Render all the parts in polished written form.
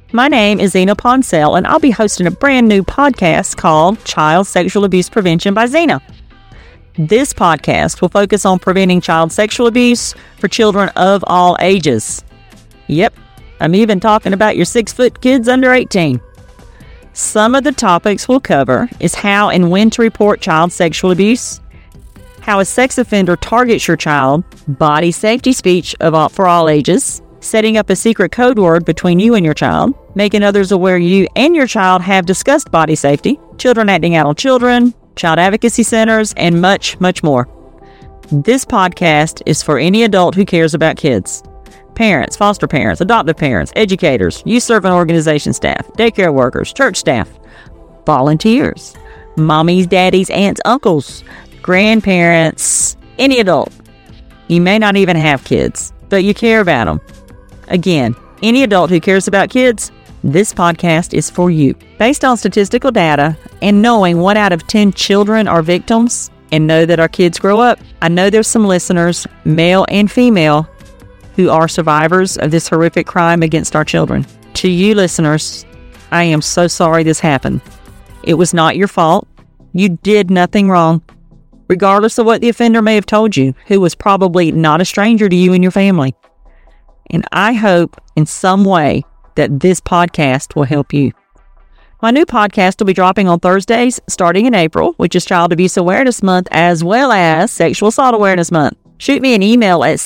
My name is Zena Poncell, and I'll be hosting a brand new podcast called Child Sexual Abuse Prevention by Zena. This podcast will focus on preventing child sexual abuse for children of all ages. Yep, I'm even talking about your 6-foot kids under 18. Some of the topics we'll cover is how and when to report child sexual abuse, how a sex offender targets your child, body safety speech for all ages, setting up a secret code word between you and your child, making others aware you and your child have discussed body safety, children acting out on children, child advocacy centers, and much, much more. This podcast is for any adult who cares about kids. Parents, foster parents, adoptive parents, educators, youth serving organization staff, daycare workers, church staff, volunteers, mommies, daddies, aunts, uncles, grandparents, any adult. You may not even have kids, but you care about them. Again, any adult who cares about kids, this podcast is for you. Based on statistical data and knowing 1 out of 10 children are victims and know that our kids grow up, I know there's some listeners, male and female, who are survivors of this horrific crime against our children. To you listeners, I am so sorry this happened. It was not your fault. You did nothing wrong. Regardless of what the offender may have told you, who was probably not a stranger to you and your family. And I hope in some way that this podcast will help you. My new podcast will be dropping on Thursdays starting in April, which is Child Abuse Awareness Month, as well as Sexual Assault Awareness Month. Shoot me an email at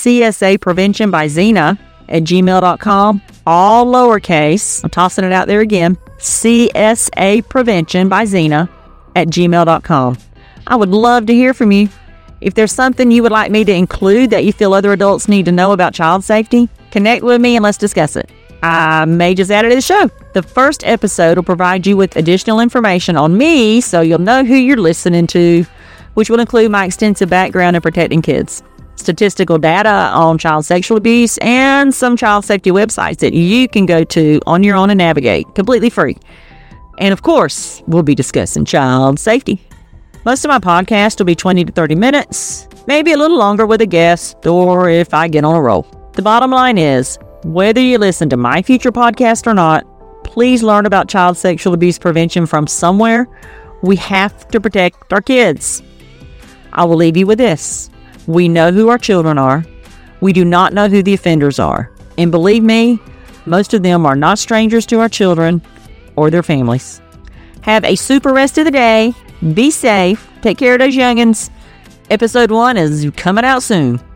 csapreventionbyzena@gmail.com, all lowercase. I'm tossing it out there again, csapreventionbyzena@gmail.com. I would love to hear from you. If there's something you would like me to include that you feel other adults need to know about child safety, connect with me and let's discuss it. I may just add it to the show. The first episode will provide you with additional information on me so you'll know who you're listening to, which will include my extensive background in protecting kids, statistical data on child sexual abuse, and some child safety websites that you can go to on your own and navigate completely free. And of course, we'll be discussing child safety. Most of my podcast will be 20 to 30 minutes, maybe a little longer with a guest or if I get on a roll. The bottom line is, whether you listen to my future podcast or not, please learn about child sexual abuse prevention from somewhere. We have to protect our kids. I will leave you with this. We know who our children are. We do not know who the offenders are. And believe me, most of them are not strangers to our children or their families. Have a super rest of the day. Be safe. Take care of those youngins. Episode 1 is coming out soon.